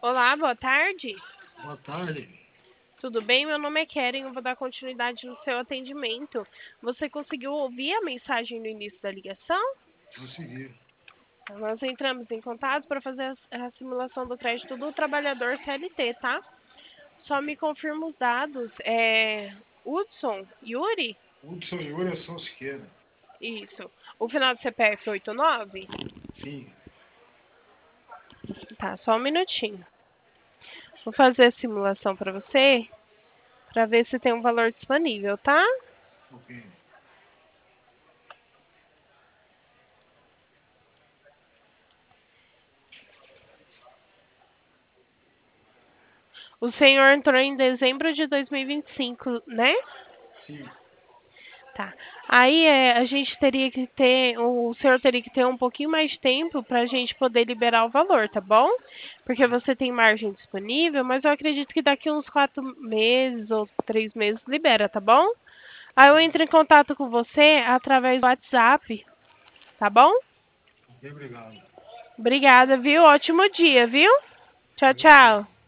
Olá, boa tarde. Boa tarde. Tudo bem? Meu nome é Keren, eu vou dar continuidade no seu atendimento. Você conseguiu ouvir a mensagem no início da ligação? Consegui. Nós entramos em contato para fazer a simulação do crédito do trabalhador CLT, tá? Só me confirma os dados. Hudson, Yuri? Hudson Yuri Ação Siqueira. Isso. O final do CPF 89? Sim. Tá, só um minutinho. Vou fazer a simulação para você, para ver se tem um valor disponível, tá? Ok. O senhor entrou em dezembro de 2025, né? Sim. Tá. Aí a gente teria que ter, o senhor teria que ter um pouquinho mais de tempo para a gente poder liberar o valor, tá bom? Porque você tem margem disponível, mas eu acredito que daqui uns 4 meses ou 3 meses libera, tá bom? Aí eu entro em contato com você através do WhatsApp, tá bom? Ok, obrigado. Obrigada, viu? Ótimo dia, viu? Tchau, Pra você. tchau.